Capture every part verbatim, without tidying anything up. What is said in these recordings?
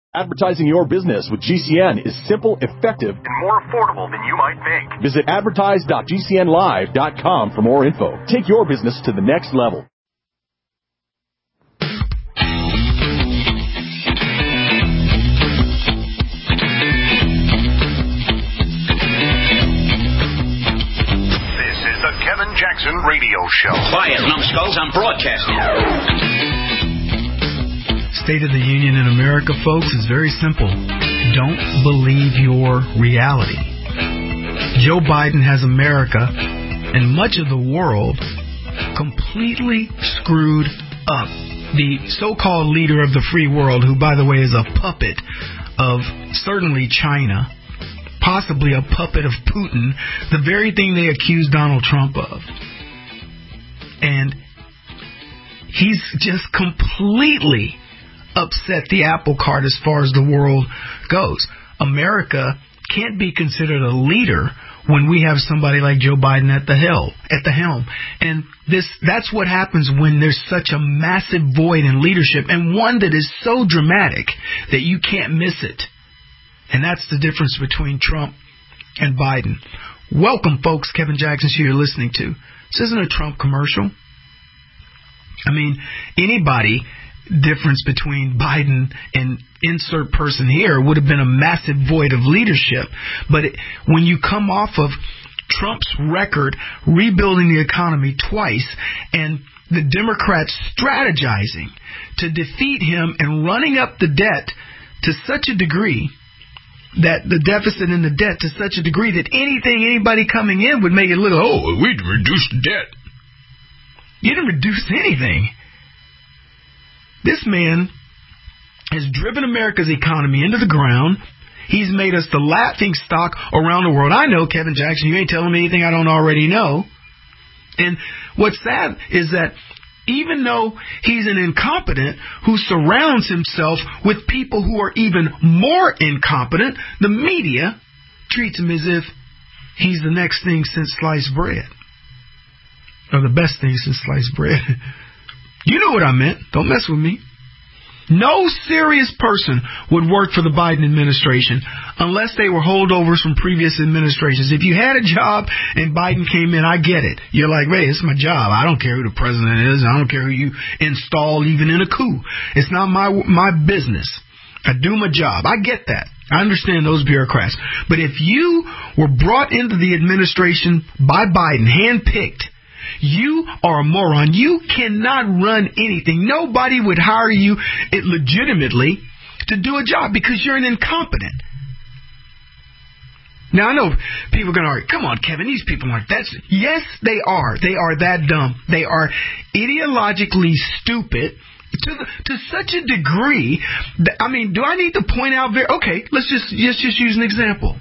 Advertising your business with G C N is simple, effective, and more affordable than you might think. Visit advertise dot g c n live dot com for more info. Take your business to the next level. This is the Kevin Jackson Radio Show. Quiet, numbskulls, I'm broadcasting. State of the Union in America, folks, is very simple. Don't believe your reality. Joe Biden has America and much of the world completely screwed up. The so-called leader of the free world, who, by the way, is a puppet of certainly China, possibly a puppet of Putin, the very thing they accused Donald Trump of. And he's just completely upset the apple cart as far as the world goes. America can't be considered a leader when we have somebody like Joe Biden at the helm. At the helm, and this that's what happens when there's such a massive void in leadership, and one that is so dramatic that you can't miss it. And that's the difference between Trump and Biden. Welcome, folks. Kevin Jackson Show you're listening to. This isn't a Trump commercial. I mean, anybody. Difference between Biden and insert person here would have been a massive void of leadership. But it, when you come off of Trump's record rebuilding the economy twice and the Democrats strategizing to defeat him and running up the debt to such a degree that the deficit and the debt to such a degree that anything, anybody coming in would make it look, oh, we'd reduce the debt. You didn't reduce anything. This man has driven America's economy into the ground. He's made us the laughing stock around the world. I know, Kevin Jackson, you ain't telling me anything I don't already know. And what's sad is that even though he's an incompetent who surrounds himself with people who are even more incompetent, the media treats him as if he's the next thing since sliced bread. Or the best thing since sliced bread. You know what I meant. Don't mess with me. No serious person would work for the Biden administration unless they were holdovers from previous administrations. If you had a job and Biden came in, I get it. You're like, hey, it's my job. I don't care who the president is. I don't care who you install even in a coup. It's not my my business. I do my job. I get that. I understand those bureaucrats. But if you were brought into the administration by Biden, handpicked, you are a moron. You cannot run anything. Nobody would hire you it legitimately to do a job because you're an incompetent. Now, I know people are going to argue, come on, Kevin, these people aren't that. Yes, they are. They are that dumb. They are ideologically stupid to the, to such a degree that, I mean, do I need to point out very, okay, let's just, let's just use an example.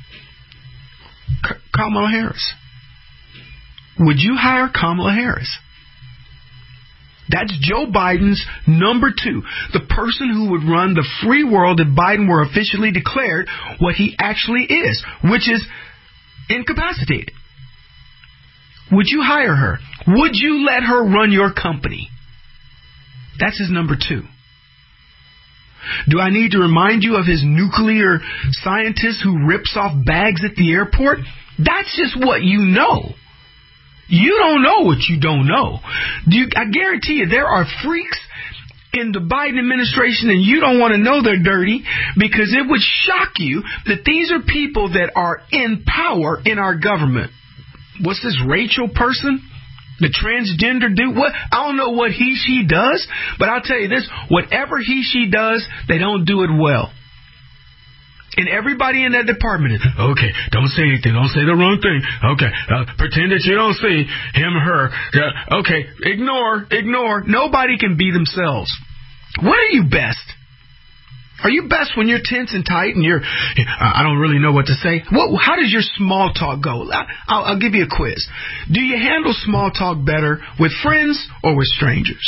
Kamala Harris. Would you hire Kamala Harris? That's Joe Biden's number two. The person who would run the free world if Biden were officially declared what he actually is, which is incapacitated. Would you hire her? Would you let her run your company? That's his number two. Do I need to remind you of his nuclear scientist who rips off bags at the airport? That's just what you know. You don't know what you don't know. Do you, I guarantee you there are freaks in the Biden administration and you don't want to know they're dirty because it would shock you that these are people that are in power in our government. What's this Rachel person? The transgender dude? What? I don't know what he, she does, but I'll tell you this, whatever he, she does, they don't do it well. And everybody in that department is, okay, don't say anything. Don't say the wrong thing. Okay, uh, pretend that you don't see him or her. Uh, okay, ignore, ignore. Nobody can be themselves. When are you best? Are you best when you're tense and tight and you're, uh, I don't really know what to say? What, how does your small talk go? I'll, I'll give you a quiz. Do you handle small talk better with friends or with strangers?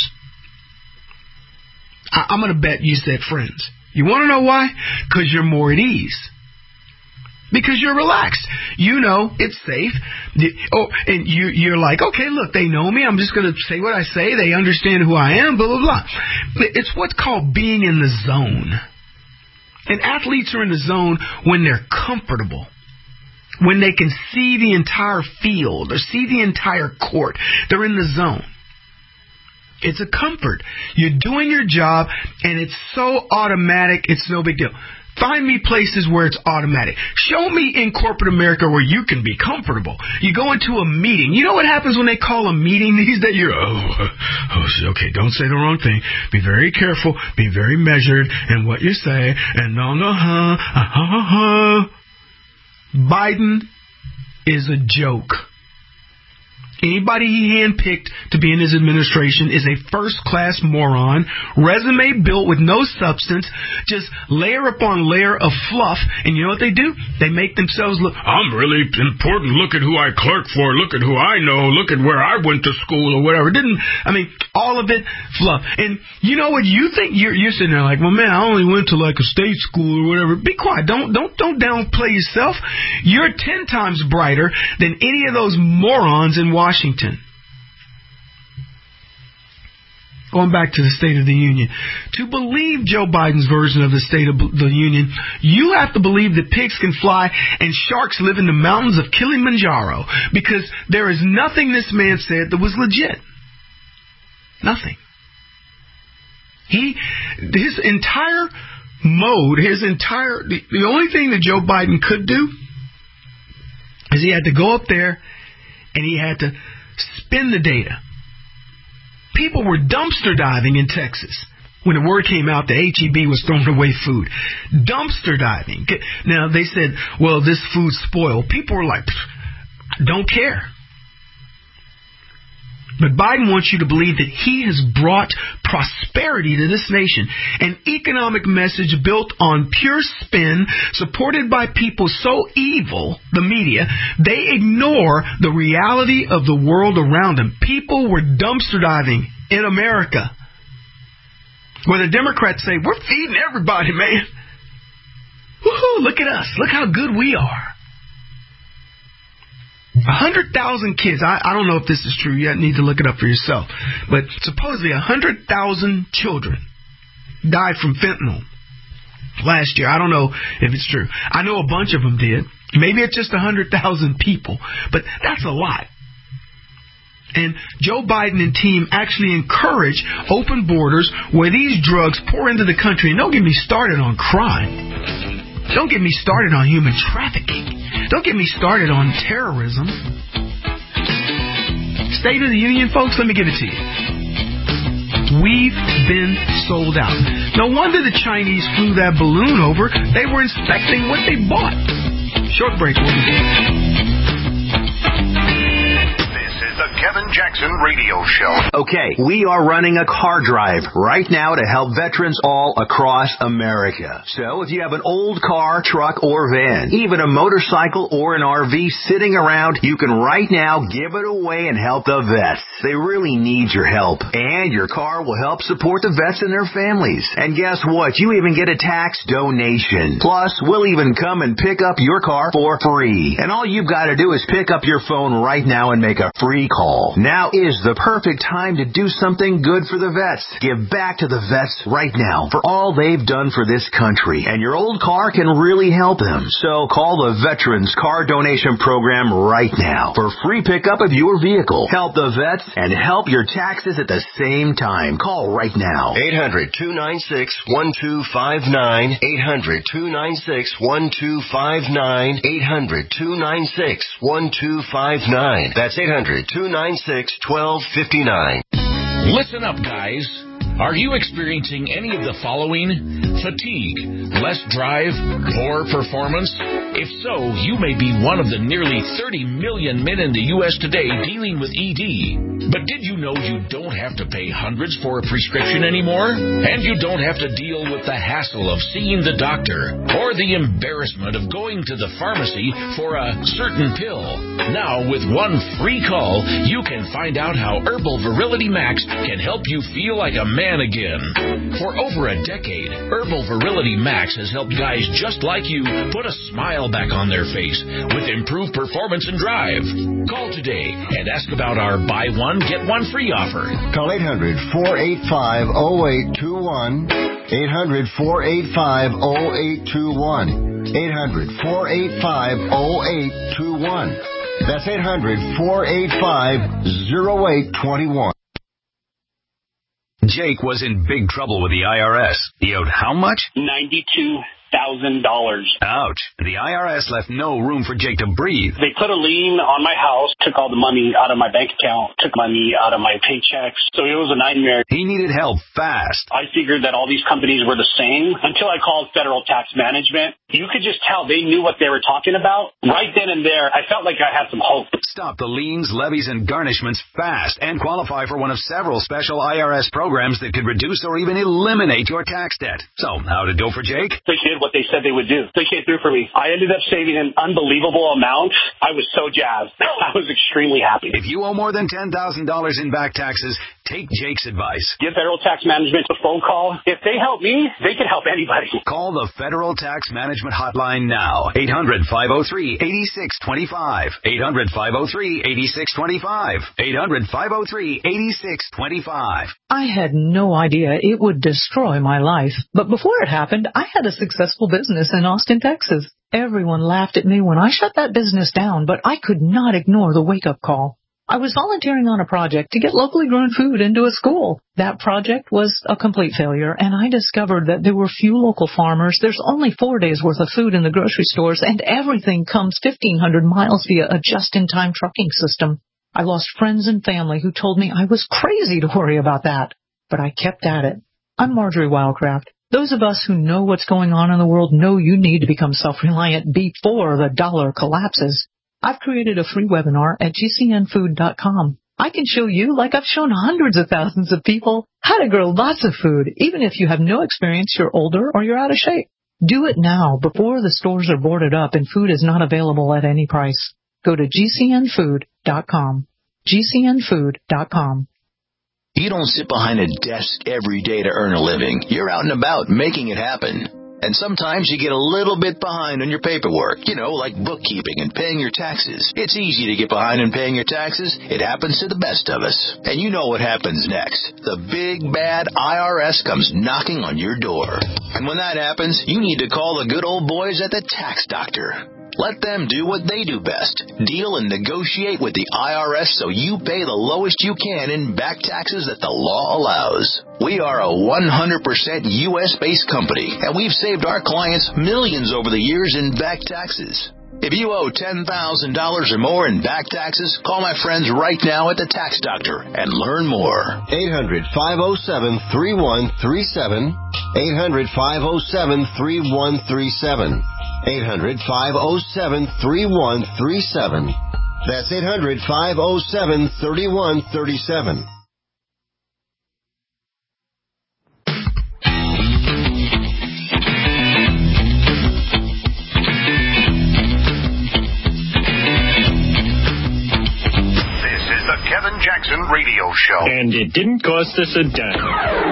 I, I'm going to bet you said friends. You want to know why? Because you're more at ease. Because you're relaxed. You know it's safe. Oh, and you, you're like, okay, look, they know me. I'm just going to say what I say. They understand who I am, blah, blah, blah. It's what's called being in the zone. And athletes are in the zone when they're comfortable, when they can see the entire field or see the entire court. They're in the zone. It's a comfort. You're doing your job, and it's so automatic, it's no big deal. Find me places where it's automatic. Show me in corporate America where you can be comfortable. You go into a meeting. You know what happens when they call a meeting these days? You're, oh, oh, okay, don't say the wrong thing. Be very careful. Be very measured in what you say. And no, no, huh, uh, huh, huh. Biden is a joke. Anybody he handpicked to be in his administration is a first-class moron, resume built with no substance, just layer upon layer of fluff. And you know what they do? They make themselves look, I'm really important. Look at who I clerk for. Look at who I know. Look at where I went to school or whatever. Didn't I mean, all of it fluff. And you know what you think? You're, you're sitting there like, well, man, I only went to like a state school or whatever. Be quiet. Don't, don't, don't downplay yourself. You're ten times brighter than any of those morons in Washington. Washington. Going back to the State of the Union. To believe Joe Biden's version of the State of the Union, you have to believe that pigs can fly and sharks live in the mountains of Kilimanjaro, because there is nothing this man said that was legit. Nothing. He, his entire mode, his entire, the, the only thing that Joe Biden could do is he had to go up there and he had to spin the data. People were dumpster diving in Texas when the word came out that H E B was throwing away food. Dumpster diving. Now, they said, well, this food's spoiled. People were like, don't care. But Biden wants you to believe that he has brought prosperity to this nation. An economic message built on pure spin, supported by people so evil, the media, they ignore the reality of the world around them. People were dumpster diving in America. Where the Democrats say, we're feeding everybody, man. Woohoo, look at us. Look how good we are. A hundred thousand kids, I, I don't know if this is true, you need to look it up for yourself, but supposedly a hundred thousand children died from fentanyl last year. I don't know if it's true. I know a bunch of them did. Maybe it's just a hundred thousand people, but that's a lot. And Joe Biden and team actually encourage open borders where these drugs pour into the country. And don't get me started on crime. Don't get me started on human trafficking. Don't get me started on terrorism. State of the Union, folks, let me give it to you. We've been sold out. No wonder the Chinese flew that balloon over. They were inspecting what they bought. Short break. We'll be back. The Kevin Jackson Radio Show. Okay, we are running a car drive right now to help veterans all across America. So if you have an old car, truck, or van, even a motorcycle or an R V sitting around, you can right now give it away and help the vets. They really need your help. And your car will help support the vets and their families. And guess what? You even get a tax donation. Plus, we'll even come and pick up your car for free. And all you've got to do is pick up your phone right now and make a free call. Now is the perfect time to do something good for the vets. Give back to the vets right now for all they've done for this country. And your old car can really help them. So call the Veterans Car Donation Program right now for free pickup of your vehicle. Help the vets and help your taxes at the same time. Call right now. eight hundred, two nine six, one two five nine. eight hundred, two nine six, one two five nine. eight hundred, two nine six, one two five nine. That's eight hundred, two nine six, one two five nine. Listen up, guys. Are you experiencing any of the following? Fatigue, less drive, poor performance? If so, you may be one of the nearly thirty million men in the U S today dealing with E D. But did you know you don't have to pay hundreds for a prescription anymore? And you don't have to deal with the hassle of seeing the doctor or the embarrassment of going to the pharmacy for a certain pill. Now, with one free call, you can find out how Herbal Virility Max can help you feel like a man again. For over a decade, Herbal Herbal Virility Max has helped guys just like you put a smile back on their face with improved performance and drive. Call today and ask about our buy one, get one free offer. Call eight hundred, four eight five, oh eight two one. eight hundred, four eight five, oh eight two one. eight hundred, four eight five, oh eight two one. That's eight hundred, four eight five, oh eight two one. Jake was in big trouble with the I R S. He owed how much? ninety-two thousand dollars. Ouch. The I R S left no room for Jake to breathe. They put a lien on my house, took all the money out of my bank account, took money out of my paychecks. So it was a nightmare. He needed help fast. I figured that all these companies were the same until I called Federal Tax Management. You could just tell they knew what they were talking about. Right then and there, I felt like I had some hope. Stop the liens, levies, and garnishments fast and qualify for one of several special I R S programs that could reduce or even eliminate your tax debt. So, how'd it go for Jake? They did what they said they would do. They came through for me. I ended up saving an unbelievable amount. I was so jazzed. I was extremely happy. If you owe more than ten thousand dollars in back taxes, take Jake's advice. Give Federal Tax Management a phone call. If they help me, they can help anybody. Call the Federal Tax Management Hotline now. eight hundred, five oh three, eight six two five. eight hundred, five oh three, eight six two five. eight hundred, five oh three, eight six two five. I had no idea it would destroy my life. But before it happened, I had a successful business in Austin, Texas. Everyone laughed at me when I shut that business down, but I could not ignore the wake-up call. I was volunteering on a project to get locally grown food into a school. That project was a complete failure, and I discovered that there were few local farmers. There's only four days' worth of food in the grocery stores, and everything comes fifteen hundred miles via a just-in-time trucking system. I lost friends and family who told me I was crazy to worry about that, but I kept at it. I'm Marjorie Wildcraft. Those of us who know what's going on in the world know you need to become self-reliant before the dollar collapses. I've created a free webinar at G C N food dot com. I can show you, like I've shown hundreds of thousands of people, how to grow lots of food, even if you have no experience, you're older, or you're out of shape. Do it now, before the stores are boarded up and food is not available at any price. Go to G C N food dot com. G C N food dot com. You don't sit behind a desk every day to earn a living. You're out and about making it happen. And sometimes you get a little bit behind on your paperwork, you know, like bookkeeping and paying your taxes. It's easy to get behind in paying your taxes. It happens to the best of us. And you know what happens next. The big, bad I R S comes knocking on your door. And when that happens, you need to call the good old boys at the Tax Doctor. Let them do what they do best. Deal and negotiate with the I R S so you pay the lowest you can in back taxes that the law allows. We are a one hundred percent U S-based company, and we've saved our clients millions over the years in back taxes. If you owe ten thousand dollars or more in back taxes, call my friends right now at the Tax Doctor and learn more. eight hundred, five oh seven, three one three seven. eight hundred, five oh seven, three one three seven. eight hundred, five oh seven, three one three seven. That's eight hundred, five oh seven, three one three seven. Kevin Jackson Radio Show. And it didn't cost us a dime.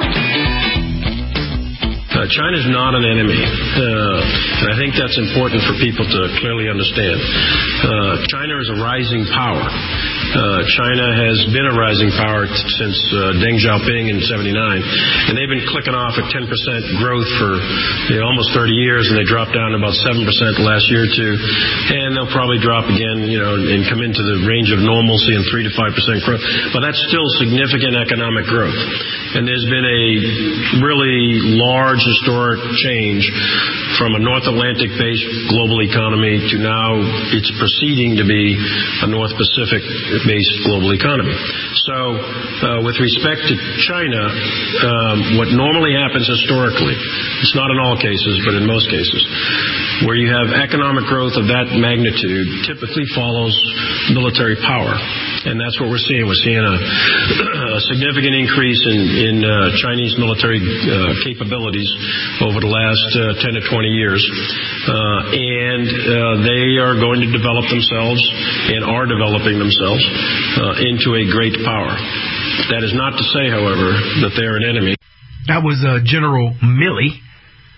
Uh, China's not an enemy. Uh, and I think that's important for people to clearly understand. Uh, China is a rising power. Uh, China has been a rising power t- since uh, Deng Xiaoping in seventy-nine, and they've been clicking off at ten percent growth for you know, almost thirty years, and they dropped down to about seven percent the last year or two, and they'll probably drop again, you know, and come into the range of normalcy and three to five percent growth. But that's still significant economic growth, and there's been a really large historic change from a North Atlantic-based global economy to now it's proceeding to be a North Pacific-based global economy. So uh, with respect to China, um, what normally happens historically, it's not in all cases, but in most cases, where you have economic growth of that magnitude typically follows military power. And that's what we're seeing. We're seeing a, a significant increase in, in uh, Chinese military uh, capabilities over the last uh, ten to twenty years. Uh, and uh, they are going to develop themselves and are developing themselves uh, into a great power. That is not to say, however, that they're an enemy. That was uh, General Milley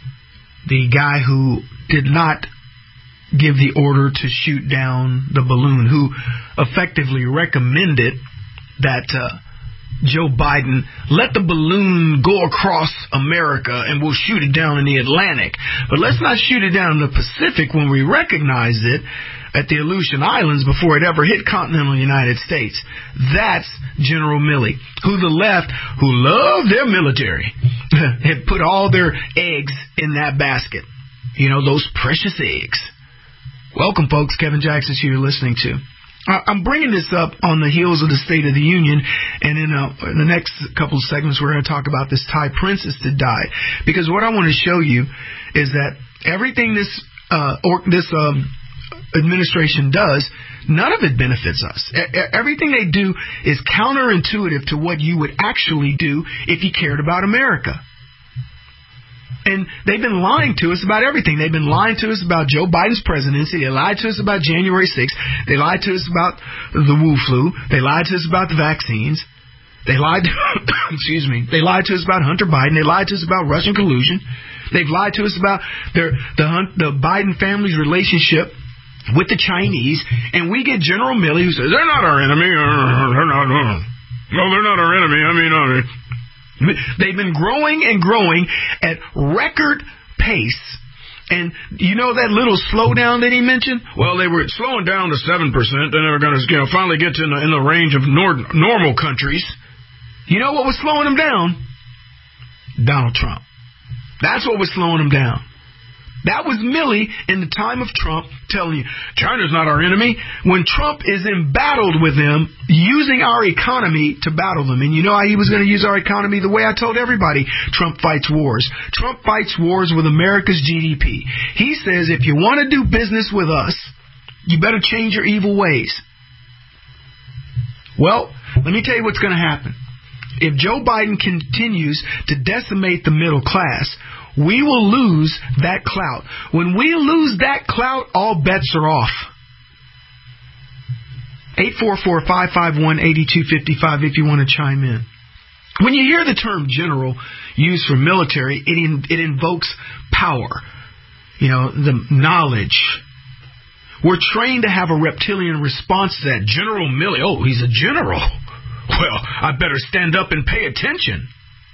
the guy who did not give the order to shoot down the balloon, who effectively recommended that uh, Joe Biden let the balloon go across America and we'll shoot it down in the Atlantic. But let's not shoot it down in the Pacific when we recognize it at the Aleutian Islands before it ever hit continental United States. That's General Milley, who the left, who love their military, had put all their eggs in that basket. You know, those precious eggs. Welcome, folks. Kevin Jackson's here listening to. I'm bringing this up on the heels of the State of the Union, and in, uh, in the next couple of segments we're going to talk about this Thai princess that died. Because what I want to show you is that everything this uh, or this um, administration does, none of it benefits us. E- everything they do is counterintuitive to what you would actually do if you cared about America. And they've been lying to us about everything. They've been lying to us about Joe Biden's presidency. They lied to us about January sixth. They lied to us about the Wu flu. They lied to us about the vaccines. They lied to, excuse me, they lied to us about Hunter Biden. They lied to us about Russian collusion. They've lied to us about their the the Biden family's relationship with the Chinese. And we get General Milley who says, they're not our enemy. They're not, no, they're not our enemy. I mean, uh, they've been growing and growing at record pace. And you know that little slowdown that he mentioned? Well, they were slowing down to seven percent. Then they were going to you know, finally get to in the, in the range of nor- normal countries. You know what was slowing them down? Donald Trump. That's what was slowing them down. That was Milley in the time of Trump telling you, China's not our enemy, when Trump is embattled with them, using our economy to battle them. And you know how he was going to use our economy? The way I told everybody, Trump fights wars. Trump fights wars with America's G D P. He says, if you want to do business with us, you better change your evil ways. Well, let me tell you what's going to happen. If Joe Biden continues to decimate the middle class, we will lose that clout. When we lose that clout, all bets are off. eight four four, five five one, eight two five five if you want to chime in. When you hear the term general used for military, it in, it invokes power. You know, the knowledge. We're trained to have a reptilian response to that. General Milley, oh, he's a general. Well, I better stand up and pay attention.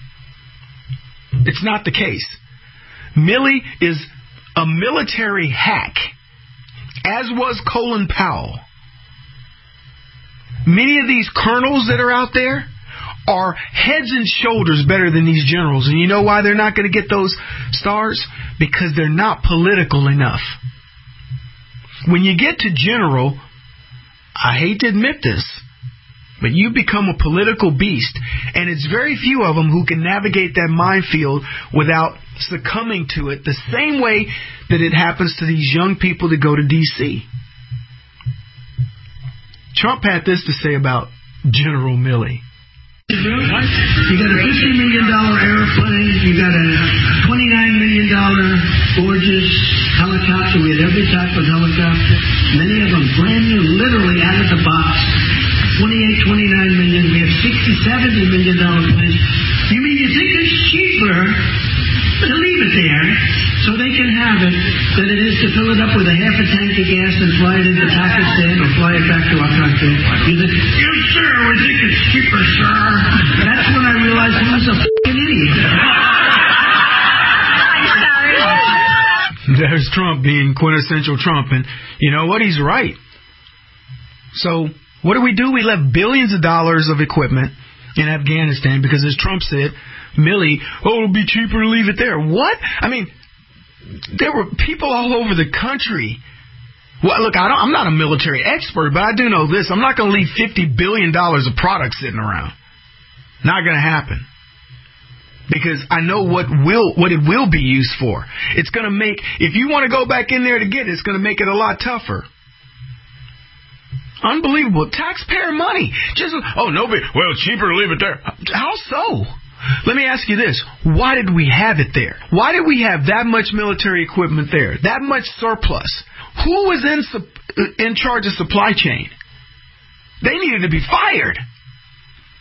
It's not the case. Milley is a military hack, as was Colin Powell. Many of these colonels that are out there are heads and shoulders better than these generals. And you know why they're not going to get those stars? Because they're not political enough. When you get to general, I hate to admit this, but you become a political beast, and it's very few of them who can navigate that minefield without succumbing to it the same way that it happens to these young people that go to D C Trump had this to say about General Milley. You got a fifty million dollars airplane. You got a twenty-nine million dollars gorgeous helicopter. We had every type of helicopter. Many of them brand new, literally out of the box. twenty-eight, twenty-nine million. We have sixty, seventy million dollars planes. You mean you think it's cheaper to leave it there so they can have it than it is to fill it up with a half a tank of gas and fly it into Pakistan or fly it back to our country? You think, yes, sir, we think it's cheaper, sir. That's when I realized he was a f***ing idiot. There's Trump being quintessential Trump, and you know what? He's right. So what do we do? We left billions of dollars of equipment in Afghanistan because, as Trump said, Milley, oh, it'll be cheaper to leave it there. What? I mean, there were people all over the country. Well, look, I don't, I'm not a military expert, but I do know this. I'm not going to leave fifty billion dollars of product sitting around. Not going to happen. Because I know what will what it will be used for. It's going to make, if you want to go back in there to get it, it's going to make it a lot tougher. Unbelievable. Taxpayer money. Just, oh, nobody, well, it's cheaper to leave it there. How so? Let me ask you this. Why did we have it there? Why did we have that much military equipment there? That much surplus? Who was in in charge of supply chain? They needed to be fired.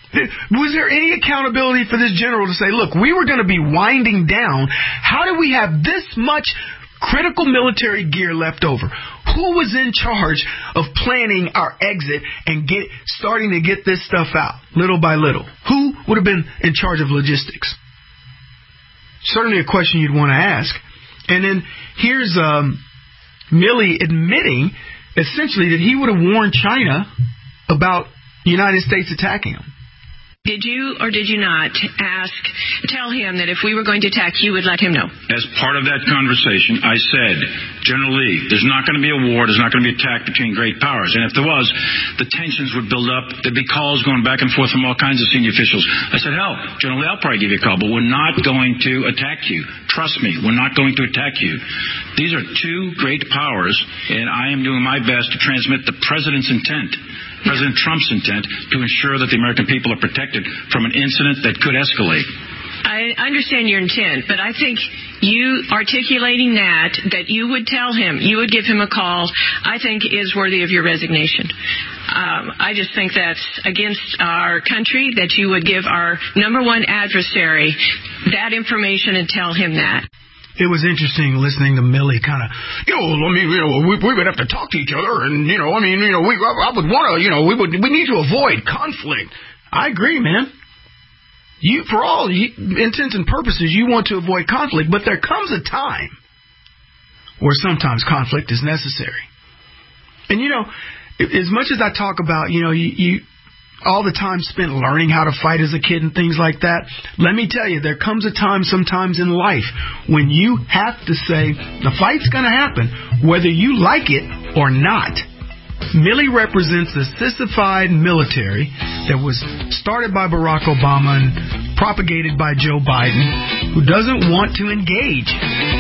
Was there any accountability for this general to say, look, we were going to be winding down. How do we have this much critical military gear left over? Who was in charge of planning our exit and get starting to get this stuff out little by little? Who would have been in charge of logistics? Certainly a question you'd want to ask. And then here's um, Milley admitting essentially that he would have warned China about the United States attacking him. Did you or did you not ask, tell him that if we were going to attack, you would let him know? As part of that conversation, I said, General Lee, there's not going to be a war, there's not going to be an attack between great powers. And if there was, the tensions would build up. There'd be calls going back and forth from all kinds of senior officials. I said, hell, General Lee, I'll probably give you a call, but we're not going to attack you. Trust me, we're not going to attack you. These are two great powers, and I am doing my best to transmit the President's intent. President Trump's intent to ensure that the American people are protected from an incident that could escalate. I understand your intent, but I think you articulating that, that you would tell him, you would give him a call, I think is worthy of your resignation. Um, I just think that's against our country, that you would give our number one adversary that information and tell him that. It was interesting listening to Milley kind of, you know, I mean, you know, we, we would have to talk to each other, and, you know, I mean, you know, we, I, I would want to, you know, we would, we need to avoid conflict. I agree, man. You, for all you, intents and purposes, you want to avoid conflict, but there comes a time where sometimes conflict is necessary. And, you know, as much as I talk about, you know, you, you all the time spent learning how to fight as a kid and things like that, let me tell you, there comes a time sometimes in life when you have to say, the fight's going to happen, whether you like it or not. Milley represents the sissified military that was started by Barack Obama and propagated by Joe Biden, who doesn't want to engage.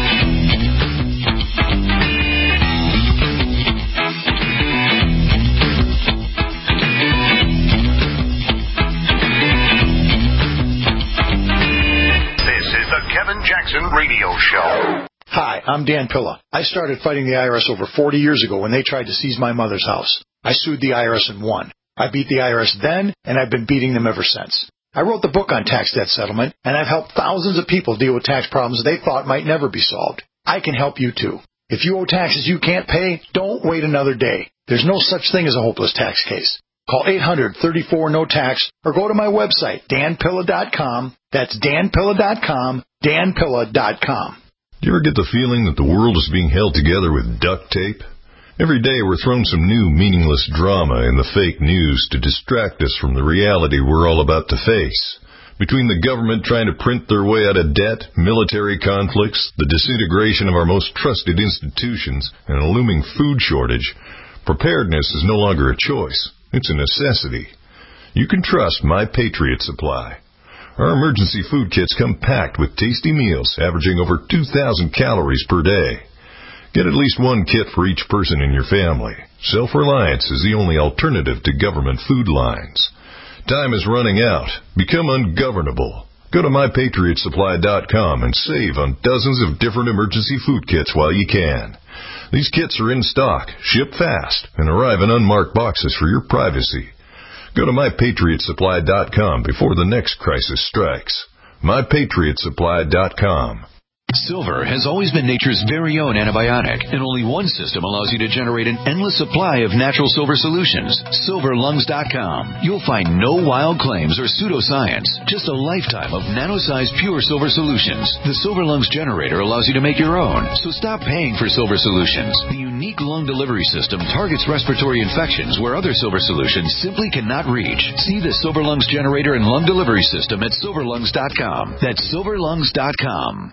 Kevin Jackson Radio Show. Hi, I'm Dan Pilla. I started fighting the I R S over forty years ago when they tried to seize my mother's house. I sued the I R S and won. I beat the I R S then, and I've been beating them ever since. I wrote the book on tax debt settlement, and I've helped thousands of people deal with tax problems they thought might never be solved. I can help you too. If you owe taxes you can't pay, don't wait another day. There's no such thing as a hopeless tax case. Call eight hundred, thirty-four, no tax or go to my website, dan pilla dot com. That's dan pilla dot com, dan pilla dot com. Do you ever get the feeling that the world is being held together with duct tape? Every day we're thrown some new meaningless drama in the fake news to distract us from the reality we're all about to face. Between the government trying to print their way out of debt, military conflicts, the disintegration of our most trusted institutions, and a looming food shortage, preparedness is no longer a choice. It's a necessity. You can trust My Patriot Supply. Our emergency food kits come packed with tasty meals averaging over two thousand calories per day. Get at least one kit for each person in your family. Self-reliance is the only alternative to government food lines. Time is running out. Become ungovernable. Go to my patriot supply dot com and save on dozens of different emergency food kits while you can. These kits are in stock, ship fast, and arrive in unmarked boxes for your privacy. Go to my patriot supply dot com before the next crisis strikes. my patriot supply dot com. Silver has always been nature's very own antibiotic, and only one system allows you to generate an endless supply of natural silver solutions. silver lungs dot com. You'll find no wild claims or pseudoscience, just a lifetime of nano-sized pure silver solutions. The Silver Lungs generator allows you to make your own, so stop paying for silver solutions. The unique lung delivery system targets respiratory infections where other silver solutions simply cannot reach. See the Silver Lungs generator and lung delivery system at silver lungs dot com. That's silver lungs dot com.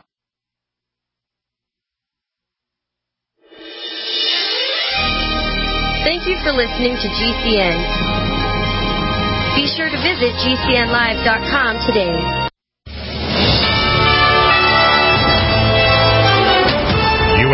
Thank you for listening to G C N. Be sure to visit G C N live dot com today. U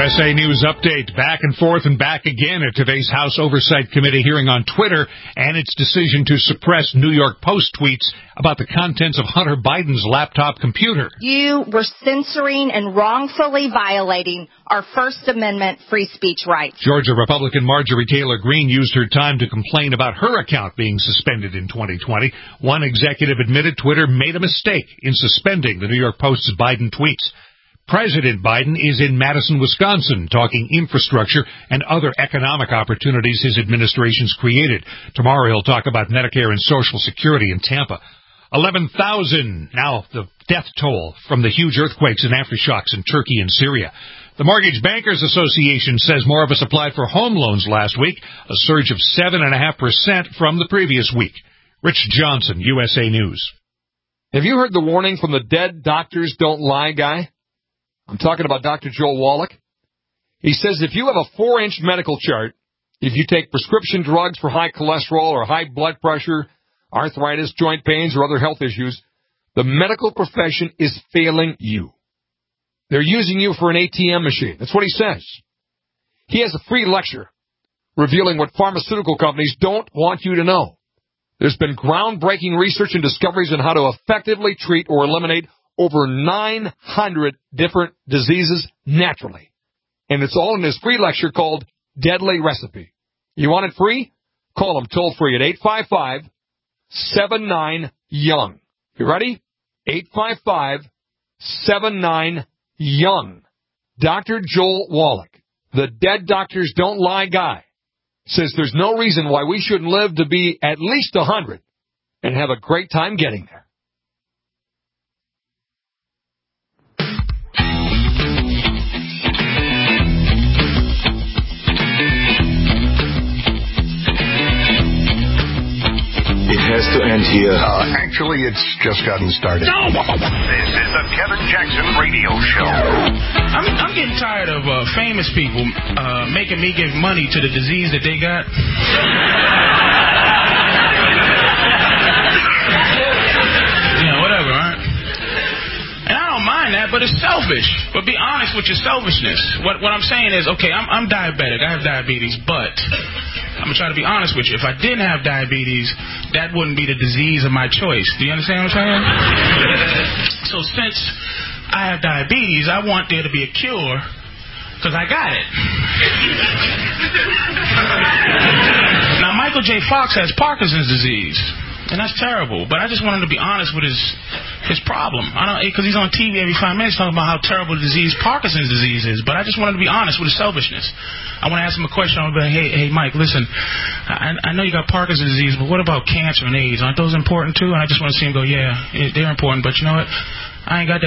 S A News Update. Back and forth and back again at today's House Oversight Committee hearing on Twitter and its decision to suppress New York Post tweets about the contents of Hunter Biden's laptop computer. You were censoring and wrongfully violating our First Amendment free speech rights. Georgia Republican Marjorie Taylor Greene used her time to complain about her account being suspended in twenty twenty. One executive admitted Twitter made a mistake in suspending the New York Post's Biden tweets. President Biden is in Madison, Wisconsin, talking infrastructure and other economic opportunities his administration's created. Tomorrow he'll talk about Medicare and Social Security in Tampa. eleven thousand now the death toll from the huge earthquakes and aftershocks in Turkey and Syria. The Mortgage Bankers Association says more of us applied for home loans last week, a surge of seven point five percent from the previous week. Rich Johnson, U S A News. Have you heard the warning from the dead doctors don't lie guy? I'm talking about Doctor Joel Wallach. He says if you have a four-inch medical chart, if you take prescription drugs for high cholesterol or high blood pressure, arthritis, joint pains, or other health issues, the medical profession is failing you. They're using you for an A T M machine. That's what he says. He has a free lecture revealing what pharmaceutical companies don't want you to know. There's been groundbreaking research and discoveries on how to effectively treat or eliminate over nine hundred different diseases naturally. And it's all in his free lecture called Deadly Recipe. You want it free? Call him toll free at eight five five, seven nine, young. You ready? eight five five, seven nine, young. Doctor Joel Wallach, the dead doctors don't lie guy, says there's no reason why we shouldn't live to be at least one hundred and have a great time getting there. It has to end here. Uh, actually, it's just gotten started. No! This is the Kevin Jackson Radio Show. I'm, I'm getting tired of uh, famous people uh, making me give money to the disease that they got. Yeah, whatever, right? And I don't mind that, but it's selfish. But be honest with your selfishness. What what I'm saying is, okay, I'm, I'm diabetic. I have diabetes, but I'm going to try to be honest with you. If I didn't have diabetes, that wouldn't be the disease of my choice. Do you understand what I'm saying? So since I have diabetes, I want there to be a cure because I got it. Now, Michael J. Fox has Parkinson's disease, and that's terrible. But I just want him to be honest with his his problem. I don't because he's on T V every five minutes talking about how terrible the disease Parkinson's disease is. But I just want him to be honest with his selfishness. I want to ask him a question. I'm going to be like, hey, hey, Mike, listen, I, I know you got Parkinson's disease, but what about cancer and AIDS? Aren't those important too? And I just want to see him go, yeah, they're important, but you know what? I ain't got that.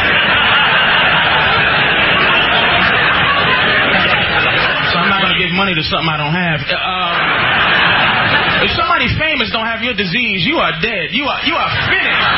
So I'm not going to give money to something I don't have. Uh, if somebody famous don't have your disease, you are dead. You are, you are finished.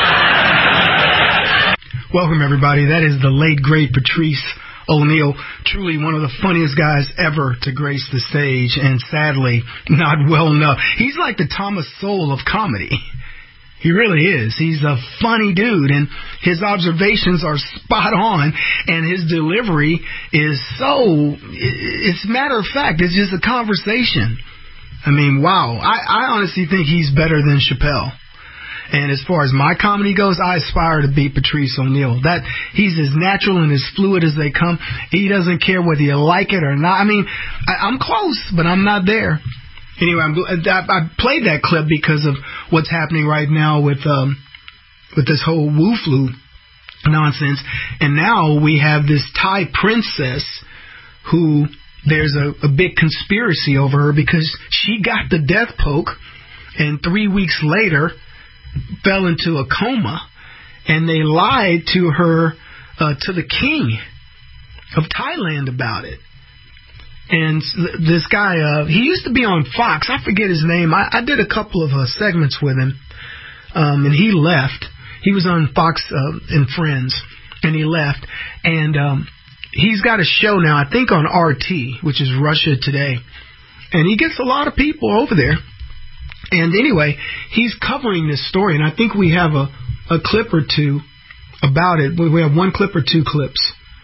Welcome, everybody. That is the late, great Patrice O'Neal, truly one of the funniest guys ever to grace the stage, and sadly, not well known. He's like the Thomas Sowell of comedy. He really is. He's a funny dude, and his observations are spot on, and his delivery is so, it's matter of fact. It's just a conversation. I mean, wow. I, I honestly think he's better than Chappelle. And as far as my comedy goes, I aspire to be Patrice O'Neal. That he's as natural and as fluid as they come. He doesn't care whether you like it or not. I mean, I, I'm close, but I'm not there. Anyway, I'm, I, I played that clip because of what's happening right now with um, with this whole Wu flu nonsense. And now we have this Thai princess who there's a, a big conspiracy over her because she got the death poke, and three weeks later fell into a coma, and they lied to her, uh, to the king of Thailand about it. And this guy, uh, he used to be on Fox. I forget his name. I, I did a couple of uh, segments with him, um, and he left. He was on Fox uh, and Friends, and he left. And um, he's got a show now, I think on R T, which is Russia Today. And he gets a lot of people over there. And anyway, he's covering this story, and I think we have a, a clip or two about it. We have one clip or two clips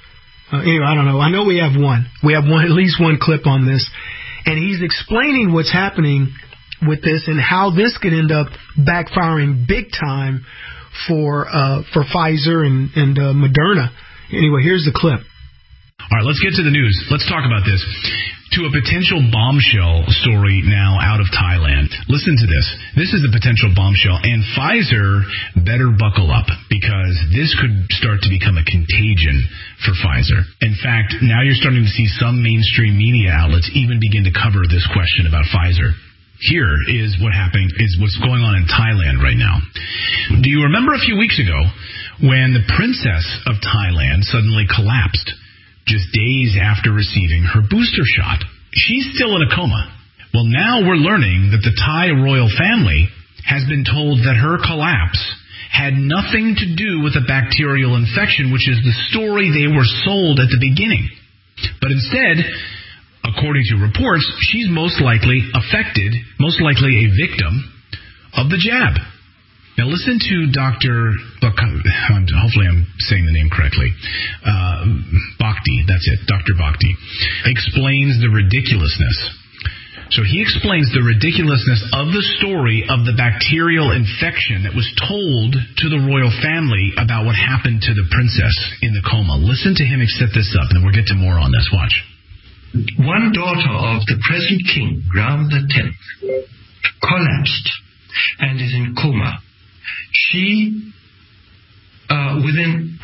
Uh, anyway, I don't know. I know we have one. We have one, at least one clip on this. And he's explaining what's happening with this and how this could end up backfiring big time for uh, for Pfizer and, and uh, Moderna. Anyway, here's the clip. All right, let's get to the news. Let's talk about this. To a potential bombshell story now out of Thailand. Listen to this. This is a potential bombshell, and Pfizer better buckle up because this could start to become a contagion for Pfizer. In fact, now you're starting to see some mainstream media outlets even begin to cover this question about Pfizer. Here is what happening, is what's going on in Thailand right now. Do you remember a few weeks ago when the princess of Thailand suddenly collapsed just days after receiving her booster shot? She's still in a coma. Well, now we're learning that the Thai royal family has been told that her collapse had nothing to do with a bacterial infection, which is the story they were sold at the beginning. But instead, according to reports, she's most likely affected, most likely a victim of the jab. Now listen to Doctor hopefully I'm saying the name correctly, uh, Bhakdi, that's it, Doctor Bhakdi, explains the ridiculousness. So he explains the ridiculousness of the story of the bacterial infection that was told to the royal family about what happened to the princess in the coma. Listen to him set this up, and then we'll get to more on this. Watch. One daughter of the present king, Ram the tenth, collapsed and is in coma. She, uh, within,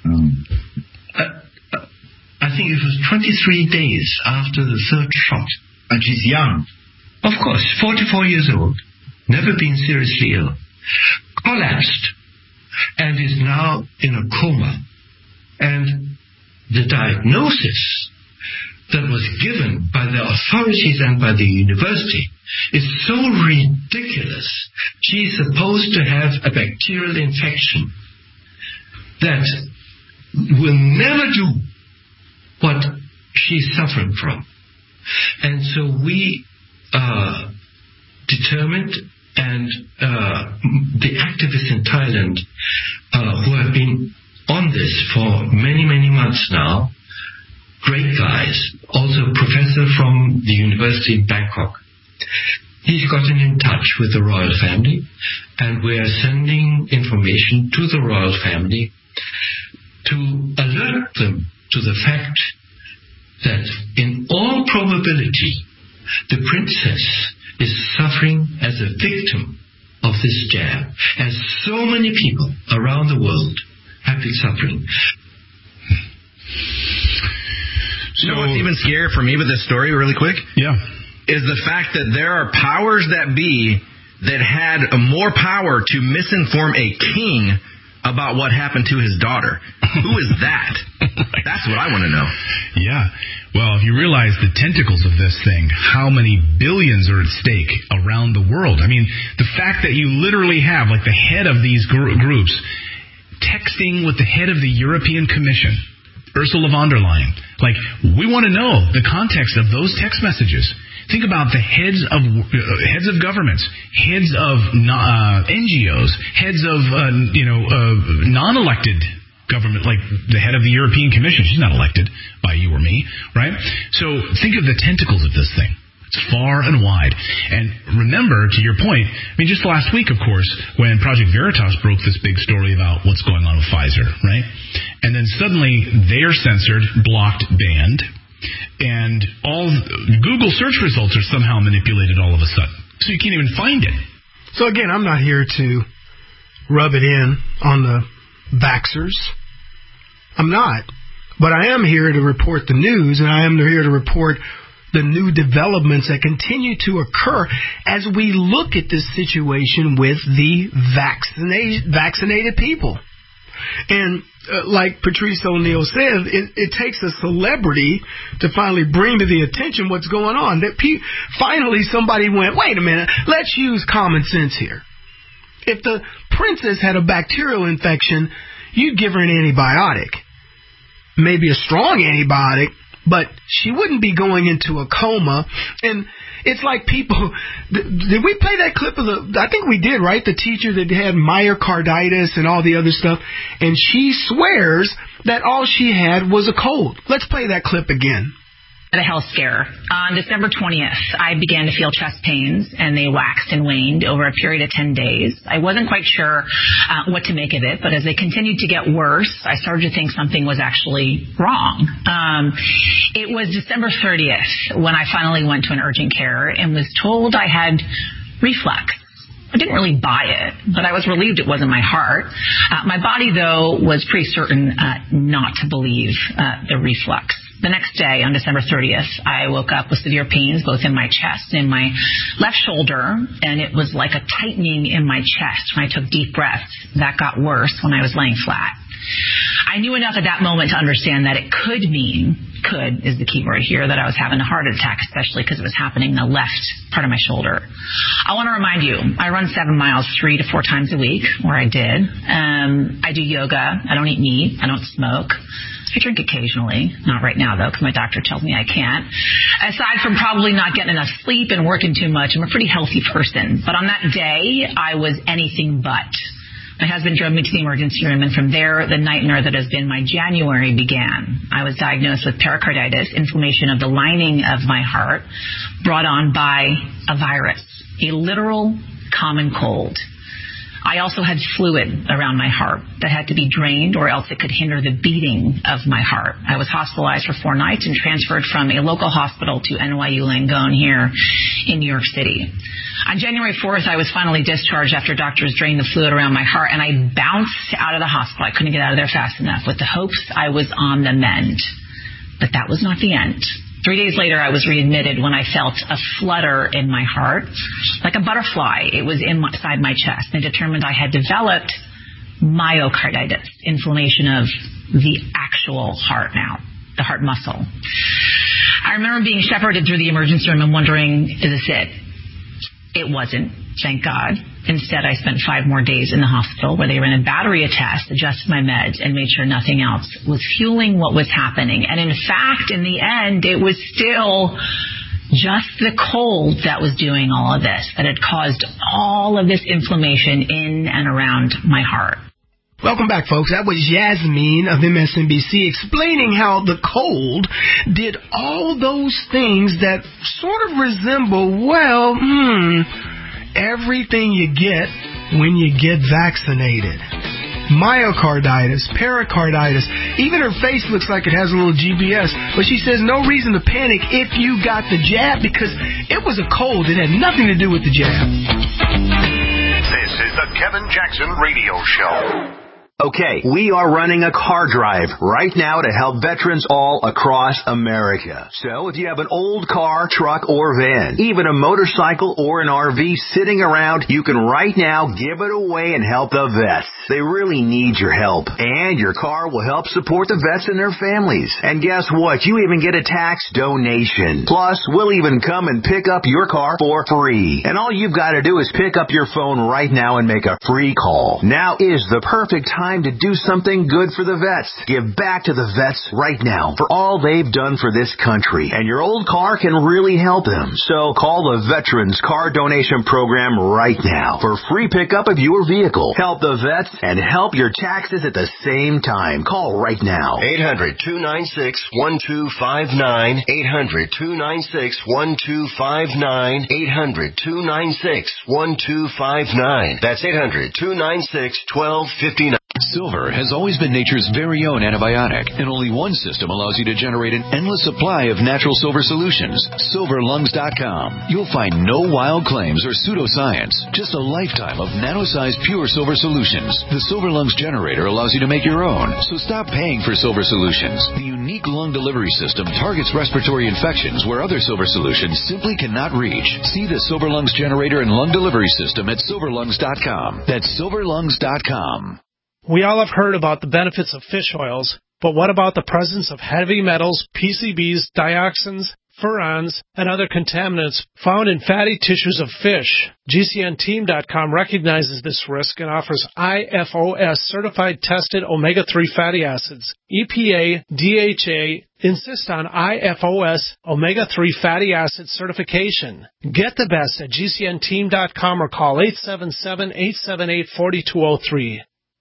uh, uh, I think it was twenty-three days after the third shot. And she's young. Of course, forty-four years old, never been seriously ill, collapsed and is now in a coma. And the diagnosis that was given by the authorities and by the university is so ridiculous. She's supposed to have a bacterial infection that will never do what she's suffering from. And so we uh, determined, and uh, the activists in Thailand uh, who have been on this for many, many months now, great guys, also a professor from the university in Bangkok. He's gotten in touch with the royal family, and we are sending information to the royal family to alert them to the fact that in all probability the princess is suffering as a victim of this jab, as so many people around the world have been suffering. You know what's even scarier for me with this story, really quick? Yeah. Is the fact that there are powers that be that had more power to misinform a king about what happened to his daughter. Who is that? That's what I want to know. Yeah. Well, if you realize the tentacles of this thing, how many billions are at stake around the world. I mean, the fact that you literally have, like, the head of these gr- groups texting with the head of the European Commission, Ursula von der Leyen. Like, we want to know the context of those text messages. Think about the heads of uh, heads of governments, heads of uh, N G Os, heads of uh, you know uh, non-elected government, like the head of the European Commission. She's not elected by you or me, right? So think of the tentacles of this thing. It's far and wide. And remember, to your point, I mean, just last week, of course, when Project Veritas broke this big story about what's going on with Pfizer, right? And then suddenly they're censored, blocked, banned, and all Google search results are somehow manipulated all of a sudden. So you can't even find it. So again, I'm not here to rub it in on the vaxxers. I'm not. But I am here to report the news, and I am here to report the new developments that continue to occur as we look at this situation with the vaccinated, vaccinated people. And uh, like Patrice O'Neill said, it, it takes a celebrity to finally bring to the attention what's going on. That pe- finally somebody went, wait a minute, let's use common sense here. If the princess had a bacterial infection, you'd give her an antibiotic. Maybe a strong antibiotic, but she wouldn't be going into a coma. And it's like people, did we play that clip of the, I think we did, right? The teacher that had myocarditis and all the other stuff. And she swears that all she had was a cold. Let's play that clip again. A health scare. On December twentieth, I began to feel chest pains, and they waxed and waned over a period of ten days. I wasn't quite sure uh, what to make of it, but as they continued to get worse, I started to think something was actually wrong. Um, it was December thirtieth when I finally went to an urgent care and was told I had reflux. I didn't really buy it, but I was relieved it wasn't my heart. Uh, my body, though, was pretty certain uh, not to believe uh, the reflux. The next day, on December thirtieth, I woke up with severe pains both in my chest and in my left shoulder, and it was like a tightening in my chest when I took deep breaths. That got worse when I was laying flat. I knew enough at that moment to understand that it could mean, could is the key word here, that I was having a heart attack, especially because it was happening in the left part of my shoulder. I want to remind you, I run seven miles three to four times a week, or I did. Um, I do yoga. I don't eat meat. I don't smoke. I drink occasionally. Not right now, though, because my doctor tells me I can't. Aside from probably not getting enough sleep and working too much, I'm a pretty healthy person. But on that day, I was anything but. My husband drove me to the emergency room, and from there, the nightmare that has been my January began. I was diagnosed with pericarditis, inflammation of the lining of my heart, brought on by a virus, a literal common cold. I also had fluid around my heart that had to be drained, or else it could hinder the beating of my heart. I was hospitalized for four nights and transferred from a local hospital to N Y U Langone here in New York City. On January fourth, I was finally discharged after doctors drained the fluid around my heart, and I bounced out of the hospital. I couldn't get out of there fast enough with the hopes I was on the mend. But that was not the end. Three days later, I was readmitted when I felt a flutter in my heart, like a butterfly. It was inside my chest. They determined I had developed myocarditis, inflammation of the actual heart now, the heart muscle. I remember being shepherded through the emergency room and wondering, is this it? It wasn't, thank God. Instead, I spent five more days in the hospital where they ran a battery of tests, adjusted my meds, and made sure nothing else was fueling what was happening. And in fact, in the end, it was still just the cold that was doing all of this, that had caused all of this inflammation in and around my heart. Welcome back, folks. That was Yasmin of M S N B C explaining how the cold did all those things that sort of resemble, well, hmm, everything you get when you get vaccinated. Myocarditis, pericarditis. Even her face looks like it has a little G B S. But she says no reason to panic if you got the jab, because it was a cold. It had nothing to do with the jab. This is the Kevin Jackson Radio Show. Okay, we are running a car drive right now to help veterans all across America. So if you have an old car, truck, or van, even a motorcycle or an R V sitting around, you can right now give it away and help the vets. They really need your help. And your car will help support the vets and their families. And guess what? You even get a tax donation. Plus, we'll even come and pick up your car for free. And all you've got to do is pick up your phone right now and make a free call. Now is the perfect time to do something good for the vets. Give back to the vets right now for all they've done for this country. And your old car can really help them. So call the Veterans Car Donation Program right now for free pickup of your vehicle. Help the vets and help your taxes at the same time. Call right now. eight hundred, two nine six, one two five nine. eight hundred, two nine six, one two five nine. eight hundred, two nine six, one two five nine. That's eight hundred, two nine six, one two five nine. Silver has always been nature's very own antibiotic, and only one system allows you to generate an endless supply of natural silver solutions. silver lungs dot com. You'll find no wild claims or pseudoscience, just a lifetime of nano-sized pure silver solutions. The Silver Lungs generator allows you to make your own, so stop paying for silver solutions. The unique lung delivery system targets respiratory infections where other silver solutions simply cannot reach. See the Silver Lungs generator and lung delivery system at silver lungs dot com. That's silver lungs dot com. We all have heard about the benefits of fish oils, but what about the presence of heavy metals, P C Bs, dioxins, furans, and other contaminants found in fatty tissues of fish. G C N team dot com recognizes this risk and offers I F O S certified tested omega three fatty acids. E P A, D H A insist on I F O S omega three fatty acid certification. Get the best at G C N team dot com or call eight seven seven, eight seven eight, four two zero three.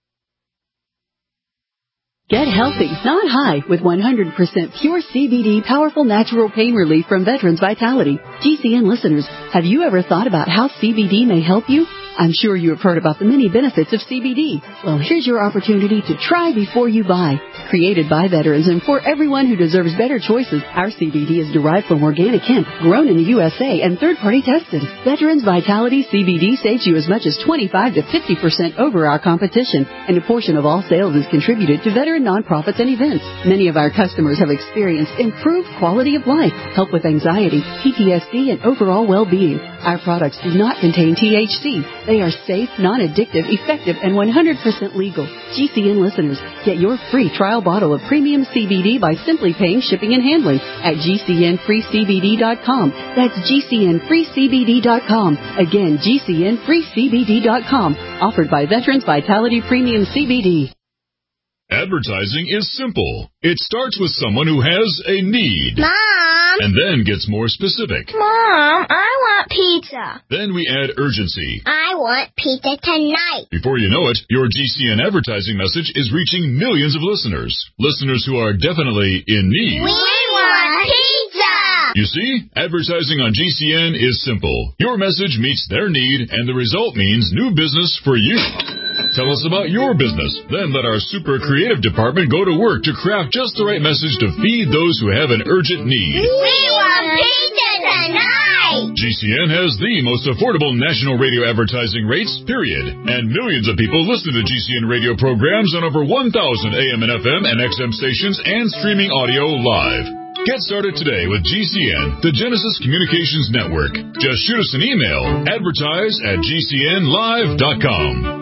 Get healthy, not high, with one hundred percent pure C B D powerful natural pain relief from Veterans Vitality. G C N listeners, have you ever thought about how C B D may help you? I'm sure you have heard about the many benefits of C B D. Well, here's your opportunity to try before you buy. Created by veterans and for everyone who deserves better choices, our C B D is derived from organic hemp, grown in the U S A, and third-party tested. Veterans Vitality C B D saves you as much as twenty-five to fifty percent over our competition, and a portion of all sales is contributed to veteran nonprofits and events. Many of our customers have experienced improved quality of life, help with anxiety, P T S D, and overall well-being. Our products do not contain T H C. They are safe, non-addictive, effective, and one hundred percent legal. G C N listeners, get your free trial bottle of premium C B D by simply paying shipping and handling at G C N free C B D dot com. That's G C N free C B D dot com. Again, G C N free C B D dot com. Offered by Veterans Vitality Premium C B D. Advertising is simple. It starts with someone who has a need. Mom! And then gets more specific. Mom, I want pizza. Then we add urgency. I want pizza tonight. Before you know it, your G C N advertising message is reaching millions of listeners. Listeners who are definitely in need. We want pizza! You see, advertising on G C N is simple. Your message meets their need, and the result means new business for you. Tell us about your business. Then let our super creative department go to work to craft just the right message to feed those who have an urgent need. We want pizza tonight! G C N has the most affordable national radio advertising rates, period. And millions of people listen to G C N radio programs on over one thousand A M and F M and X M stations and streaming audio live. Get started today with G C N, the Genesis Communications Network. Just shoot us an email, advertise at G C N live dot com.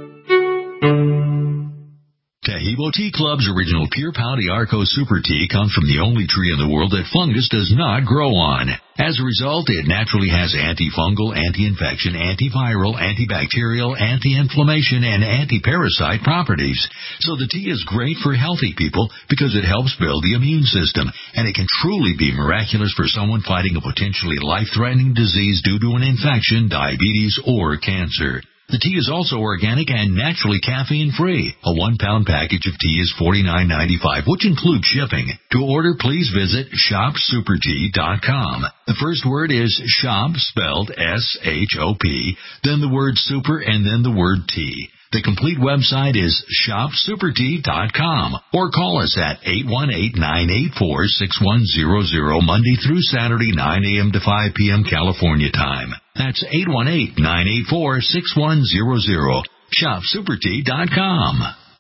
Taheebo Tea Club's original Pure Pau d'Arco Super Tea comes from the only tree in the world that fungus does not grow on. As a result, it naturally has antifungal, anti-infection, antiviral, antibacterial, anti-inflammation, and anti-parasite properties. So the tea is great for healthy people because it helps build the immune system, and it can truly be miraculous for someone fighting a potentially life-threatening disease due to an infection, diabetes, or cancer. The tea is also organic and naturally caffeine-free. A one-pound package of tea is forty-nine ninety-five, which includes shipping. To order, please visit shop super tea dot com. The first word is shop, spelled S H O P, then the word super, and then the word tea. The complete website is shop super tea dot com, or call us at eight one eight, nine eight four, six one zero zero Monday through Saturday, nine a.m. to five p.m. California time. That's eight one eight, nine eight four, six one zero zero. shop super tea dot com.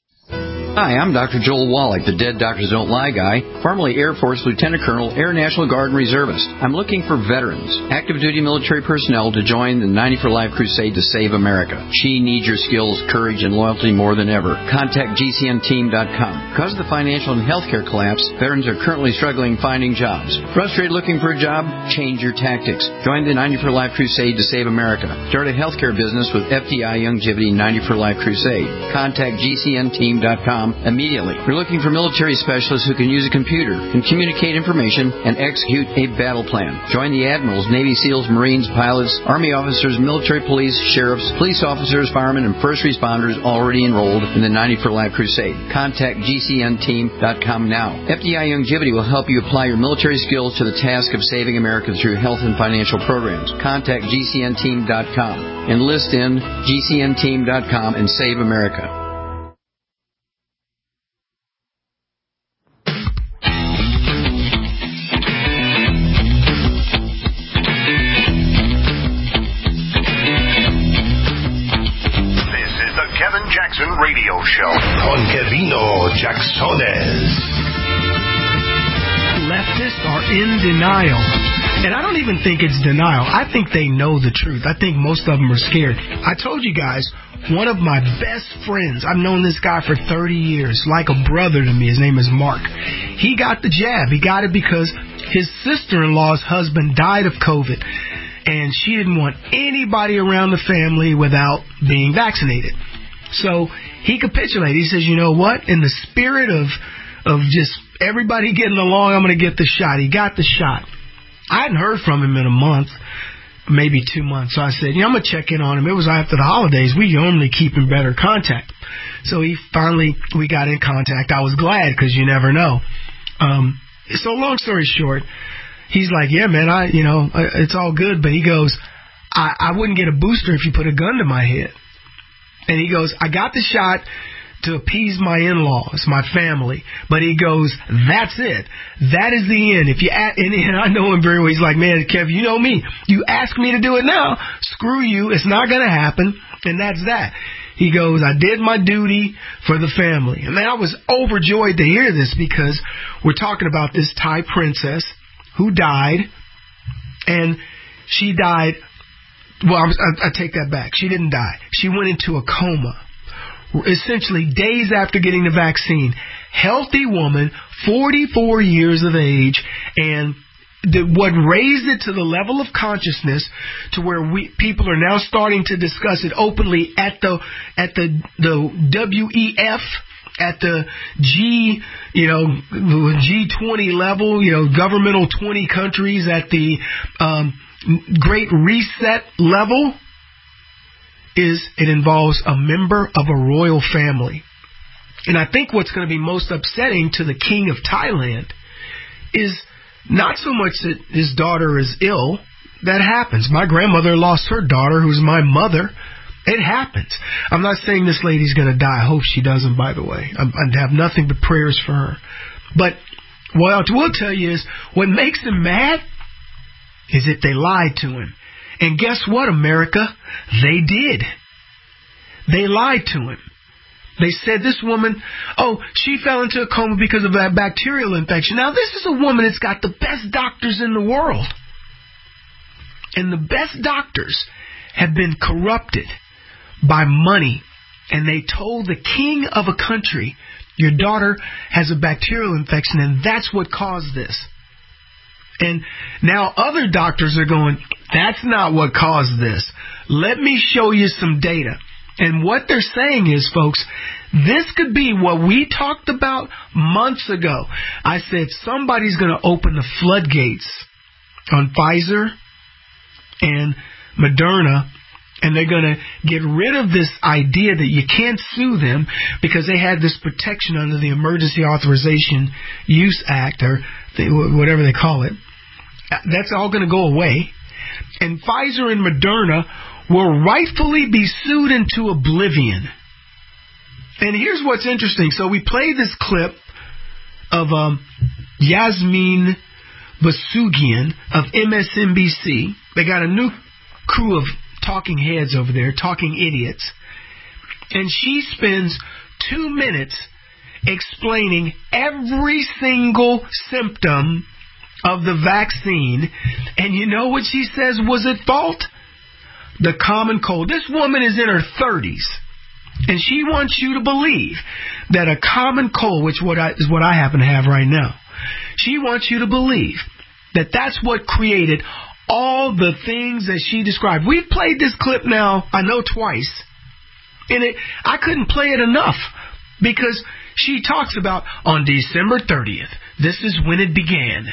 Hi, I'm Doctor Joel Wallach, the Dead Doctors Don't Lie guy, formerly Air Force Lieutenant Colonel, Air National Guard and Reservist. I'm looking for veterans, active duty military personnel to join the ninety for Life crusade to save America. She needs your skills, courage, and loyalty more than ever. Contact G C N team dot com. Because of the financial and healthcare collapse, veterans are currently struggling finding jobs. Frustrated looking for a job? Change your tactics. Join the ninety for Life crusade to save America. Start a healthcare business with F D I Youngevity ninety for Life crusade. Contact G C N team dot com immediately. We're looking for military specialists who can use a computer, can communicate information, and execute a battle plan. Join the admirals, Navy SEALs, Marines, pilots, Army officers, military police, sheriffs, police officers, firemen, and first responders already enrolled in the ninety for Life crusade. Contact G C N team dot com now. F D I Youngevity will help you apply your military skills to the task of saving America through health and financial programs. Contact G C N team dot com. Enlist in G C N team dot com and save America. Kevin Jackson Radio Show. Con Kevino Jacksones. Leftists are in denial. And I don't even think it's denial. I think they know the truth. I think most of them are scared. I told you guys, one of my best friends, I've known this guy for thirty years, like a brother to me. His name is Mark. He got the jab. He got it because his sister-in-law's husband died of COVID. And she didn't want anybody around the family without being vaccinated. So he capitulated. He says, you know what? In the spirit of of just everybody getting along, I'm going to get the shot. He got the shot. I hadn't heard from him in a month, maybe two months. So I said, you know, I'm going to check in on him. It was after the holidays. We normally keep in better contact. So he finally, we got in contact. I was glad because you never know. Um, so long story short, he's like, yeah, man, I, you know, it's all good. But he goes, I, I wouldn't get a booster if you put a gun to my head. And he goes, I got the shot to appease my in-laws, my family. But he goes, that's it. That is the end. If you ask, and, and I know him very well. He's like, man, Kev, you know me. You ask me to do it now, screw you. It's not going to happen. And that's that. He goes, I did my duty for the family. And man, I was overjoyed to hear this because we're talking about this Thai princess who died. And she died. Well, I, I take that back. She didn't die. She went into a coma. Essentially days after getting the vaccine. Healthy woman, forty-four years of age, and the, what raised it to the level of consciousness to where we people are now starting to discuss it openly at the at the the W E F, at the G, you know, G twenty level, you know, governmental twenty countries, at the um, Great Reset level. Is it involves a member of a royal family. And I think what's going to be most upsetting to the king of Thailand is not so much that his daughter is ill. That happens. My grandmother lost her daughter, who's my mother. It happens. I'm not saying this lady's going to die. I hope she doesn't, by the way. I, I have nothing but prayers for her. But what I will tell you is what makes him mad is that they lied to him. And guess what, America? They did. They lied to him. They said this woman, oh, she fell into a coma because of a bacterial infection. Now, this is a woman that's got the best doctors in the world. And the best doctors have been corrupted by money. And they told the king of a country, your daughter has a bacterial infection, and that's what caused this. And now other doctors are going, that's not what caused this. Let me show you some data. And what they're saying is, folks, this could be what we talked about months ago. I said somebody's going to open the floodgates on Pfizer and Moderna, and they're going to get rid of this idea that you can't sue them because they had this protection under the Emergency Authorization Use Act, or whatever they call it. That's all going to go away. And Pfizer and Moderna will rightfully be sued into oblivion. And here's what's interesting. So we played this clip of um, Yasmin Vasugian of M S N B C. They got a new crew of talking heads over there, talking idiots. And she spends two minutes explaining every single symptom of the vaccine, and you know what she says was at fault? The common cold. This woman is in her thirties, and she wants you to believe that a common cold, which what I, is what I happen to have right now, she wants you to believe that that's what created all the things that she described. We've played this clip now, I know, twice, and it I couldn't play it enough because she talks about on December thirtieth, this is when it began.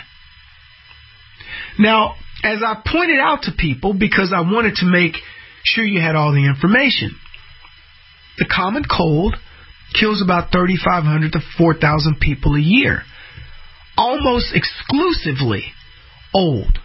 Now, as I pointed out to people, because I wanted to make sure you had all the information, the common cold kills about thirty-five hundred to four thousand people a year, almost exclusively old,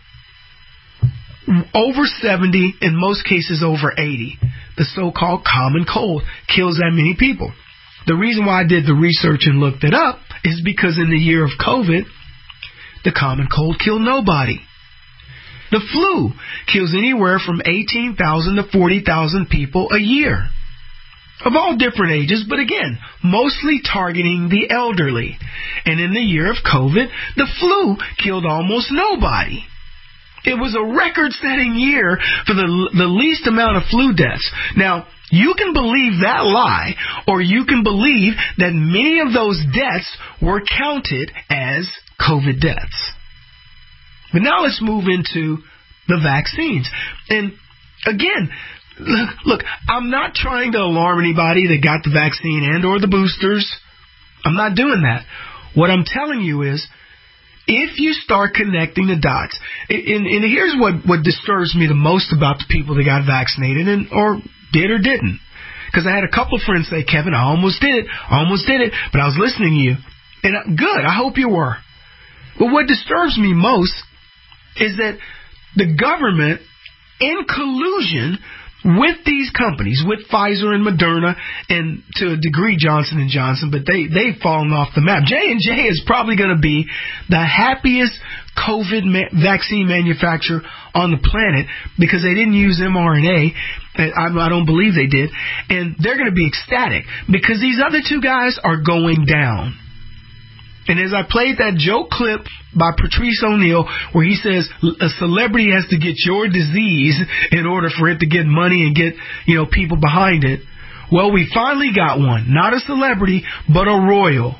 over seventy, in most cases over eighty. The so-called common cold kills that many people. The reason why I did the research and looked it up is because in the year of COVID, the common cold killed nobody. The flu kills anywhere from eighteen thousand to forty thousand people a year, of all different ages, but again, mostly targeting the elderly. And in the year of COVID, the flu killed almost nobody. It was a record-setting year for the the least amount of flu deaths. Now, you can believe that lie, or you can believe that many of those deaths were counted as COVID deaths. But now let's move into the vaccines. And again, look, look, I'm not trying to alarm anybody that got the vaccine and or the boosters. I'm not doing that. What I'm telling you is, if you start connecting the dots, and, and here's what, what disturbs me the most about the people that got vaccinated and or did or didn't. Because I had a couple of friends say, Kevin, I almost did it. I almost did it. But I was listening to you. And I, good, I hope you were. But what disturbs me most is that the government, in collusion with these companies, with Pfizer and Moderna, and to a degree Johnson and Johnson, but they, they've fallen off the map. J and J is probably going to be the happiest COVID ma- vaccine manufacturer on the planet because they didn't use mRNA. I, I don't believe they did. And they're going to be ecstatic because these other two guys are going down. And as I played that joke clip by Patrice O'Neal where he says a celebrity has to get your disease in order for it to get money and get, you know, people behind it. Well, we finally got one. Not a celebrity, but a royal.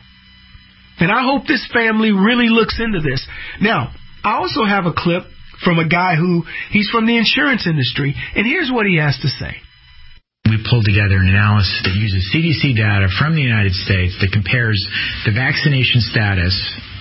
And I hope this family really looks into this. Now, I also have a clip from a guy who, he's from the insurance industry, and here's what he has to say. We pulled together an analysis that uses C D C data from the United States that compares the vaccination status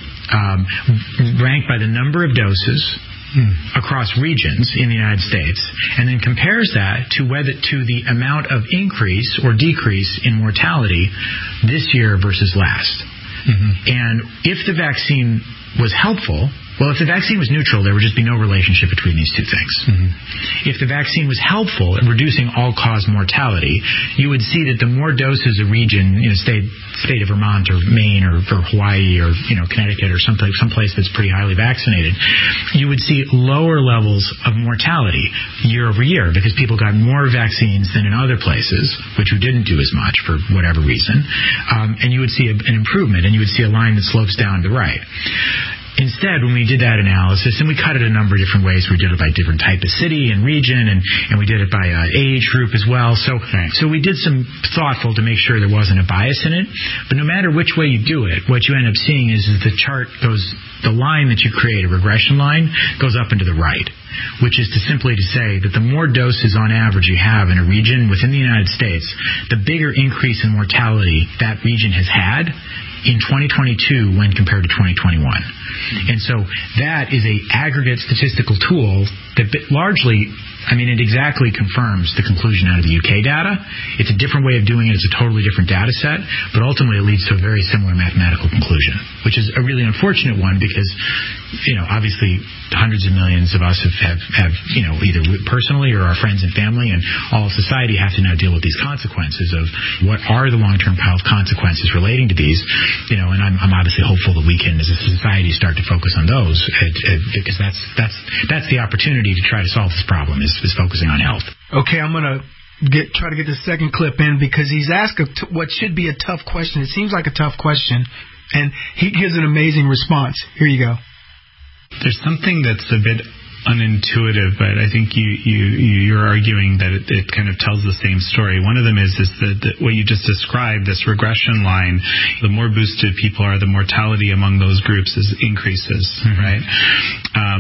um, ranked by the number of doses hmm. across regions in the United States, and then compares that to whether to the amount of increase or decrease in mortality this year versus last. Mm-hmm. And if the vaccine was helpful, well, if the vaccine was neutral, there would just be no relationship between these two things. Mm-hmm. If the vaccine was helpful in reducing all-cause mortality, you would see that the more doses a region, you know, state state of Vermont or Maine or, or Hawaii or you know Connecticut or someplace someplace that's pretty highly vaccinated, you would see lower levels of mortality year over year because people got more vaccines than in other places, which who didn't do as much for whatever reason, um, and you would see a, an improvement, and you would see a line that slopes down to the right. Instead, when we did that analysis, and we cut it a number of different ways, we did it by different type of city and region, and, and we did it by uh, age group as well. So, right. so we did some thoughtful to make sure there wasn't a bias in it. But no matter which way you do it, what you end up seeing is, is the chart goes, the line that you create, a regression line, goes up and to the right, which is to simply to say that the more doses on average you have in a region within the United States, the bigger increase in mortality that region has had in twenty twenty-two when compared to twenty twenty-one. And so that is a aggregate statistical tool that largely, I mean, it exactly confirms the conclusion out of the U K data. It's a different way of doing it. It's a totally different data set, but ultimately it leads to a very similar mathematical conclusion, which is a really unfortunate one because, you know, obviously hundreds of millions of us have, have, have you know, either personally or our friends and family and all of society have to now deal with these consequences of what are the long-term health consequences relating to these, you know, and I'm, I'm obviously hopeful that we can, as a society, start to focus on those uh, uh, because that's, that's, that's the opportunity to try to solve this problem is, is focusing on health. Okay, I'm going to get try to get the second clip in because he's asked a t- what should be a tough question. It seems like a tough question, and he gives an amazing response. Here you go. There's something that's a bit unintuitive, but I think you, you, you're arguing that it, it kind of tells the same story. One of them is, is that, that what you just described, this regression line, the more boosted people are, the mortality among those groups is increases, mm-hmm. right? Um,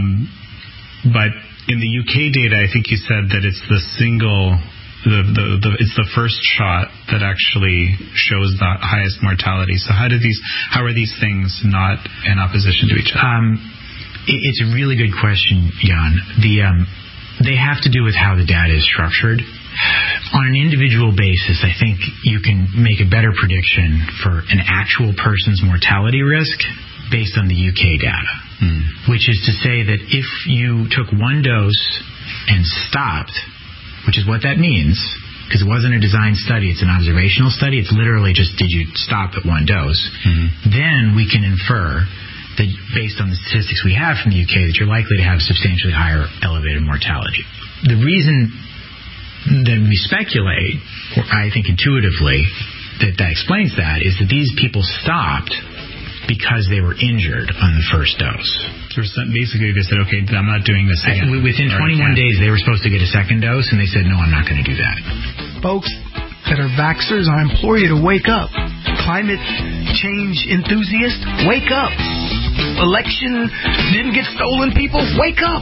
but in the U K data, I think you said that it's the single... The, the, the, it's the first shot that actually shows the highest mortality. So how do these, how are these things not in opposition to each other? Um, it, it's a really good question, Jan. The, um, they have to do with how the data is structured. On an individual basis, I think you can make a better prediction for an actual person's mortality risk based on the U K data, hmm. which is to say that if you took one dose and stopped, which is what that means, because it wasn't a designed study, it's an observational study, it's literally just did you stop at one dose, mm-hmm. then we can infer that based on the statistics we have from the U K that you're likely to have substantially higher elevated mortality. The reason that we speculate, or I think intuitively, that that explains that is that these people stopped because they were injured on the first dose. So basically, they said, okay, I'm not doing this again. Within twenty-one days, they were supposed to get a second dose, and they said, no, I'm not going to do that. Folks that are vaxxers, I implore you to wake up. Climate change enthusiasts, wake up. Election didn't get stolen, people, wake up.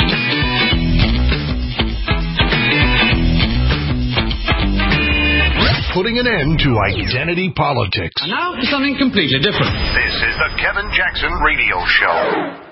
Putting an end to identity politics. And now for something completely different. This is the Kevin Jackson Radio Show.